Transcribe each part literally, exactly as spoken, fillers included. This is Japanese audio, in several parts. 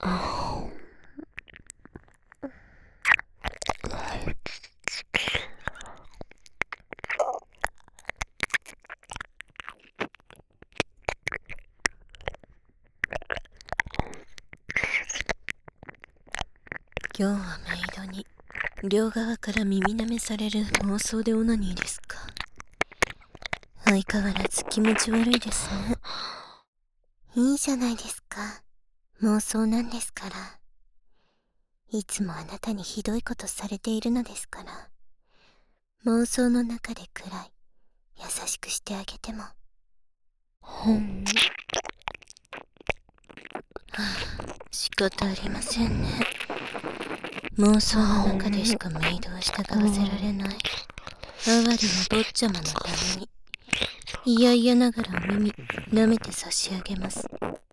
今日はメイドに両側から耳舐めされる妄想でオナニーですか。相変わらず気持ち悪いですね。 いいじゃないですか。妄想なんですから。いつもあなたにひどいことされているのですから。妄想の中でくらい優しくしてあげても。 ほん。はあ、仕方ありませんね。妄想の中でしかメイドを従わせられない哀れな坊ちゃまのために、いやいやながらお耳舐めて差し上げます。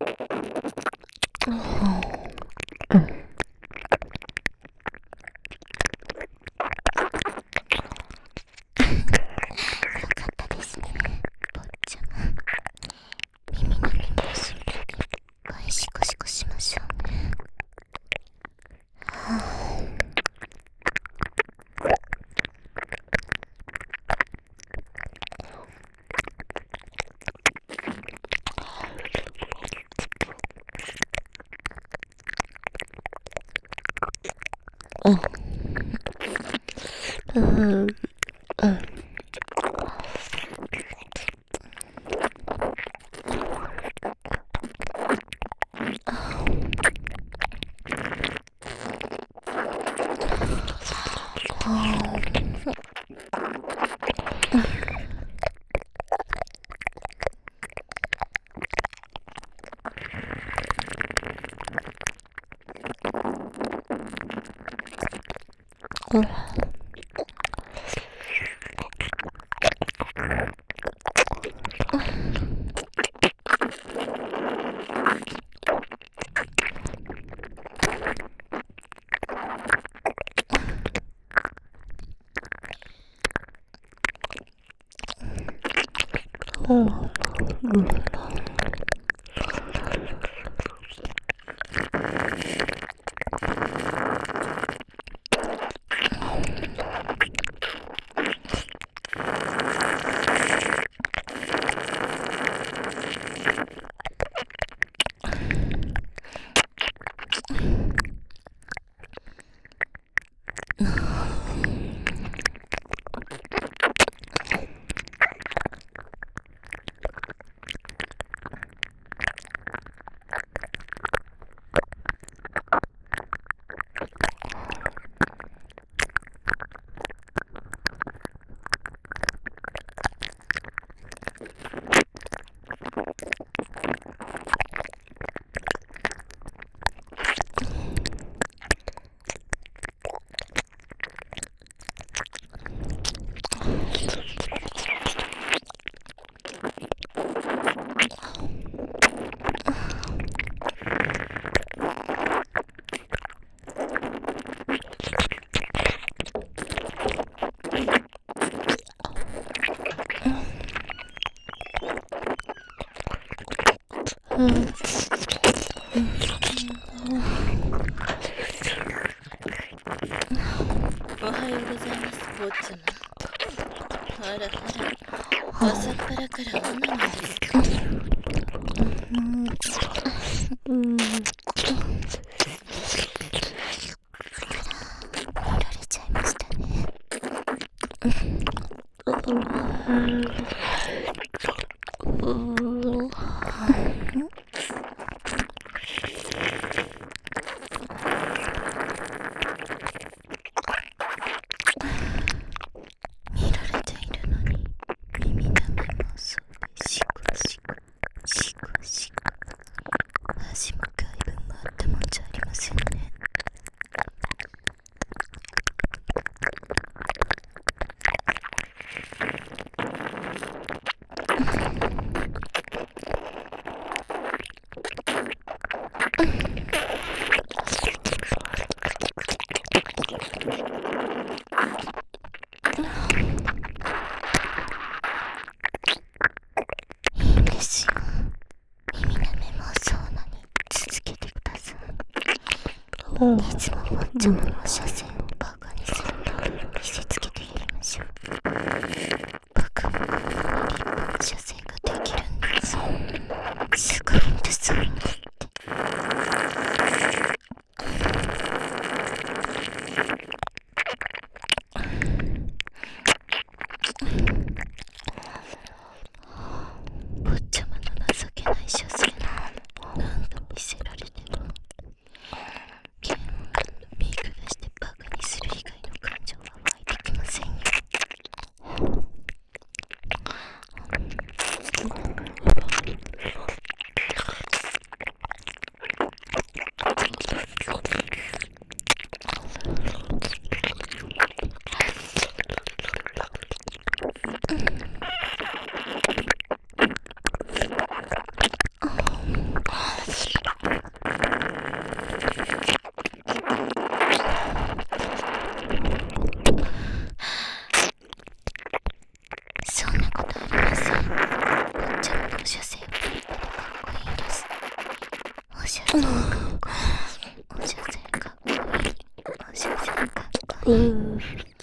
うん、うん、おはようございます、坊ちゃま。あらあら、朝っぱらからオナニーですか。うん、うん、見られちゃいましたね。 見られているのに耳舐め妄想でシクシクシクシク、恥も外分もあったもんじゃありませんね。 いいんですよ。耳舐め妄想のに続けてください。 いつも坊ちゃまの車線をバカにすると見せつけてやりましょう。僕もこんなに立派な車線ができるんです。すごいんですもんって。坊ちゃまの情けない車線何度見せられても嫌悪感と見下してバカにする以外の感情は湧いてきませんよ。そんなことありません。坊ちゃまのお車線は立派でかっこいいです。お車線かっこいい。お車線かっこいい。お車線かっこいい。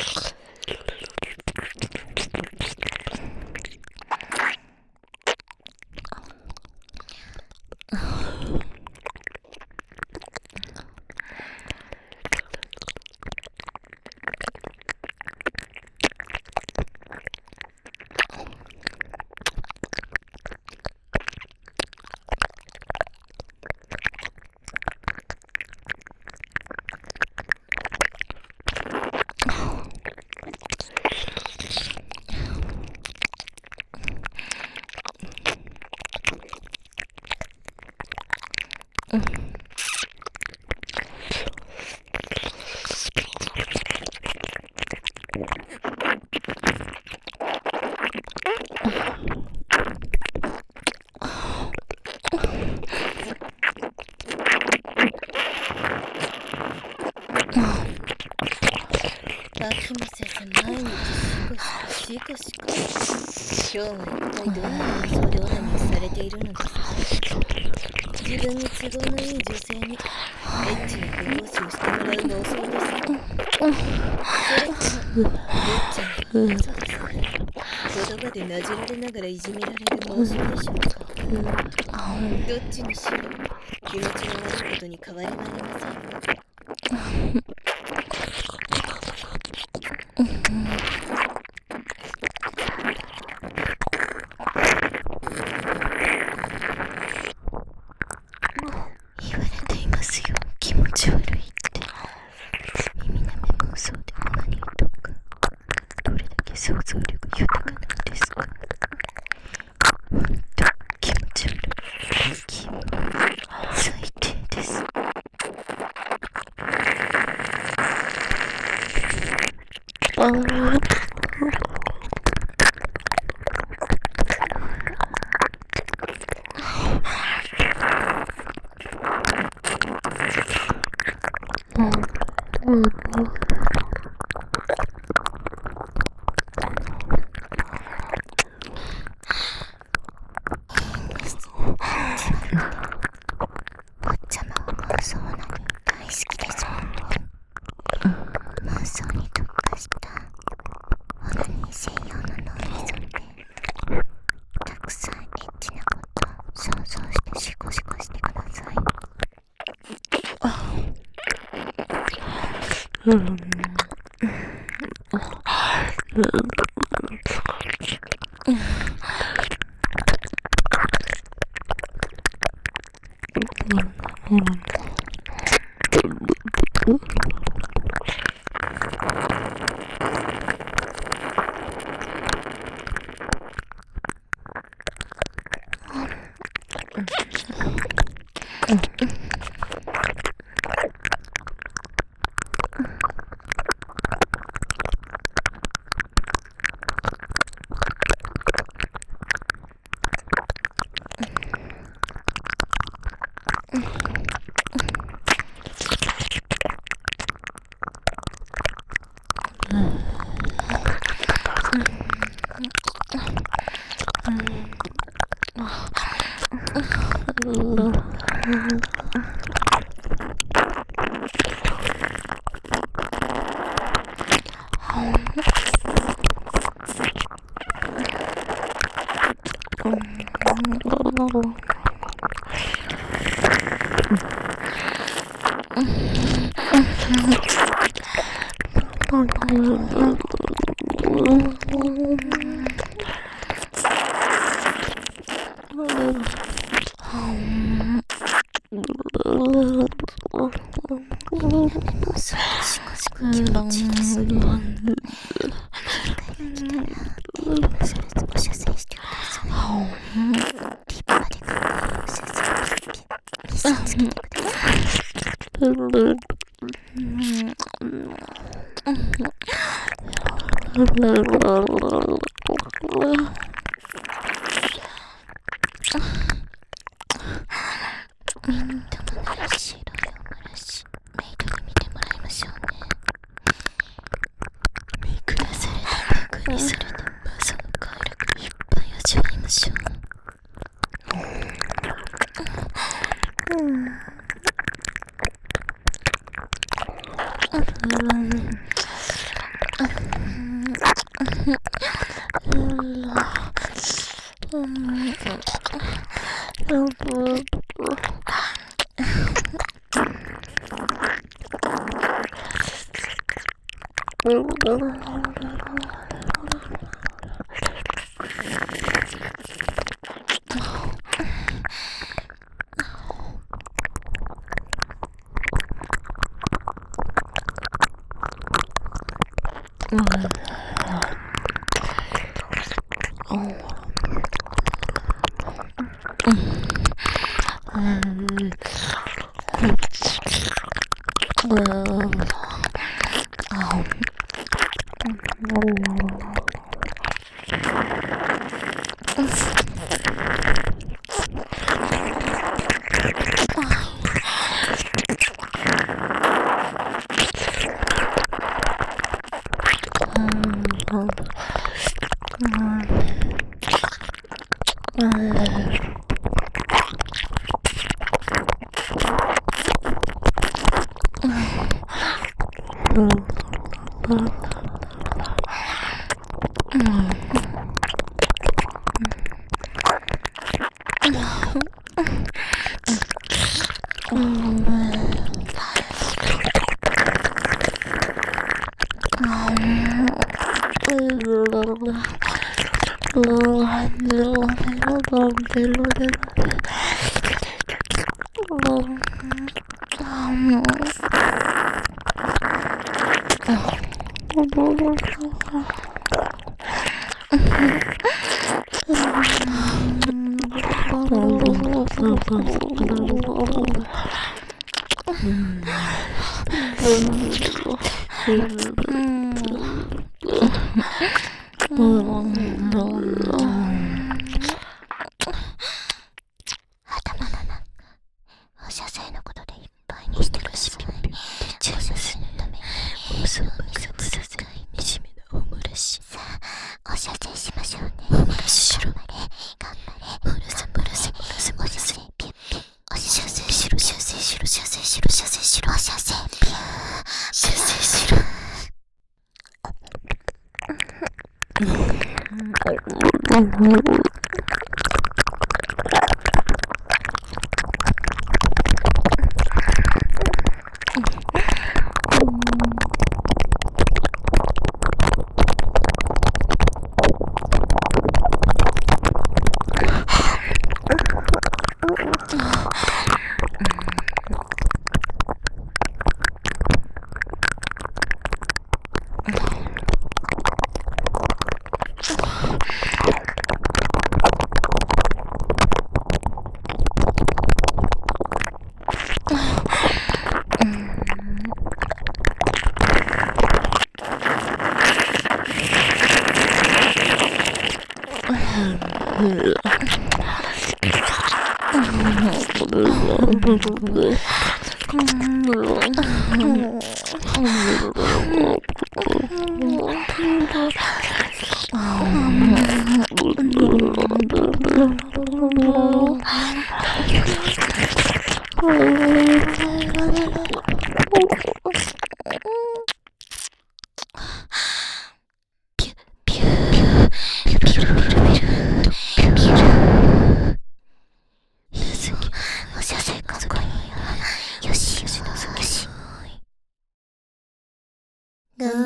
飽きもせず毎日シコシコシコシコ。今日は一体どんな妄想でオナニーされているのですか。自分に都合のいい女性にエッチなご奉仕をしてもらう妄想ですか。それとも坊ちゃんがわざわざ言葉でなじられながらいじめられる妄想でしょうか。どっちにしろ気持ちの悪いことに変わりはありませんよ。言われていますよ、気持ち悪いって。耳なめ妄想でオナニーとかどれだけ想像力豊かなんですか。ほんと気持ち悪い。気も最低です。ああ坊ちゃまは妄想なのに大好きですもんね。妄想に特化したオナニー専用の脳みそでたくさんエッチなことを想像してシコシコしてください。うん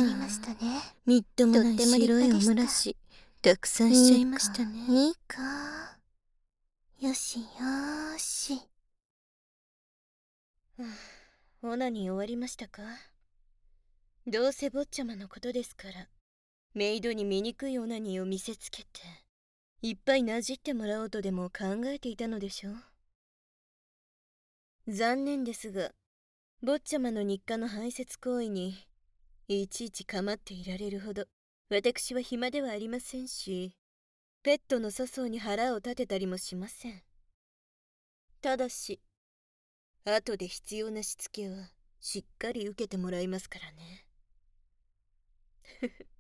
りましたね。 みっともないとっても立白いお派でしたもらしたくさんしちゃいましたね。 いいかよしよーし。 オナニー終わりましたか？どうせ坊ちゃまのことですから、メイドに醜いオナニーを見せつけて、いっぱいなじってもらおうとでも考えていたのでしょう。残念ですが、坊ちゃまの日課の排泄行為にいちいち構っていられるほど私は暇ではありませんし、ペットの粗相に腹を立てたりもしません。ただし、後で必要なしつけはしっかり受けてもらいますからね。